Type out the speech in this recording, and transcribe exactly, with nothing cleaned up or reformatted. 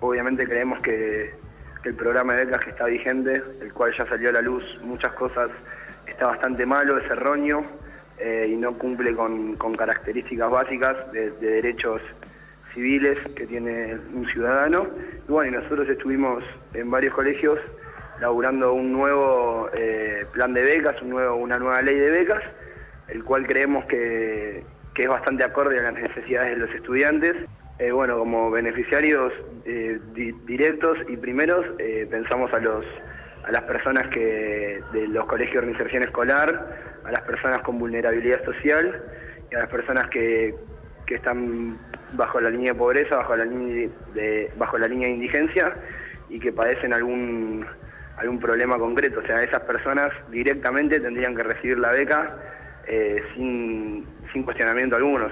obviamente creemos que, que el programa de becas que está vigente, el cual ya salió a la luz muchas cosas, está bastante malo, es erróneo eh, y no cumple con, con características básicas de, de derechos civiles que tiene un ciudadano. Y bueno, y nosotros estuvimos en varios colegios laburando un nuevo eh, plan de becas, un nuevo, una nueva ley de becas, el cual creemos que, que es bastante acorde a las necesidades de los estudiantes. Eh, bueno, como beneficiarios eh, di directos y primeros, eh, pensamos a los a las personas que de los colegios de inserción escolar, a las personas con vulnerabilidad social y a las personas que, que están bajo la línea de pobreza, bajo la línea de, bajo la línea de indigencia y que padecen algún, algún problema concreto. O sea, esas personas directamente tendrían que recibir la beca eh, sin, sin cuestionamiento alguno.